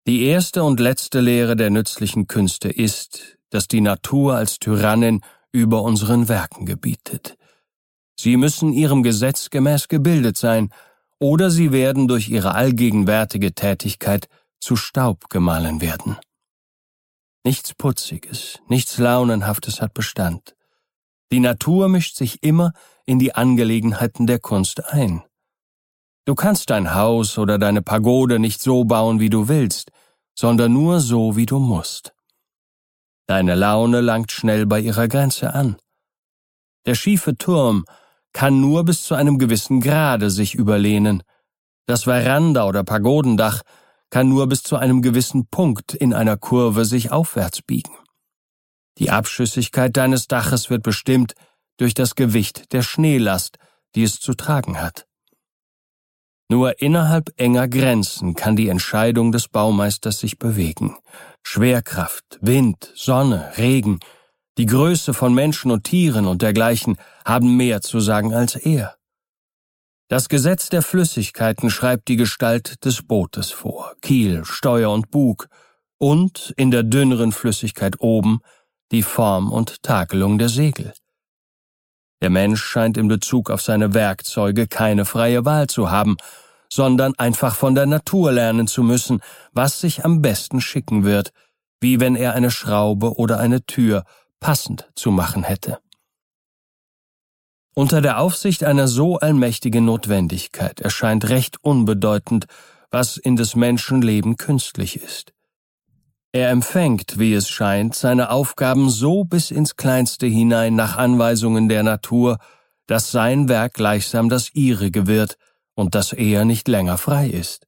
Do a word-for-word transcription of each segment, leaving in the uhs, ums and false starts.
Die erste und letzte Lehre der nützlichen Künste ist, dass die Natur als Tyrannin über unseren Werken gebietet. Sie müssen ihrem Gesetz gemäß gebildet sein, oder sie werden durch ihre allgegenwärtige Tätigkeit zu Staub gemahlen werden. Nichts Putziges, nichts Launenhaftes hat Bestand. Die Natur mischt sich immer in die Angelegenheiten der Kunst ein. Du kannst dein Haus oder deine Pagode nicht so bauen, wie du willst, sondern nur so, wie du musst. Deine Laune langt schnell bei ihrer Grenze an. Der schiefe Turm kann nur bis zu einem gewissen Grade sich überlehnen. Das Veranda oder Pagodendach kann nur bis zu einem gewissen Punkt in einer Kurve sich aufwärts biegen. Die Abschüssigkeit deines Daches wird bestimmt durch das Gewicht der Schneelast, die es zu tragen hat. Nur innerhalb enger Grenzen kann die Entscheidung des Baumeisters sich bewegen. Schwerkraft, Wind, Sonne, Regen, die Größe von Menschen und Tieren und dergleichen haben mehr zu sagen als er. Das Gesetz der Flüssigkeiten schreibt die Gestalt des Bootes vor, Kiel, Steuer und Bug und in der dünneren Flüssigkeit oben die Form und Takelung der Segel. Der Mensch scheint in Bezug auf seine Werkzeuge keine freie Wahl zu haben, sondern einfach von der Natur lernen zu müssen, was sich am besten schicken wird, wie wenn er eine Schraube oder eine Tür passend zu machen hätte. Unter der Aufsicht einer so allmächtigen Notwendigkeit erscheint recht unbedeutend, was in des Menschen Leben künstlich ist. Er empfängt, wie es scheint, seine Aufgaben so bis ins Kleinste hinein nach Anweisungen der Natur, dass sein Werk gleichsam das ihrige wird und dass er nicht länger frei ist.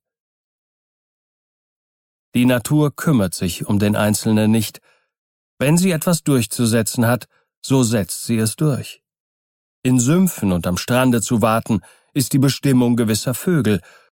Die Natur kümmert sich um den Einzelnen nicht. Wenn sie etwas durchzusetzen hat, so setzt sie es durch. In Sümpfen und am Strande zu warten, ist die Bestimmung gewisser Vögel,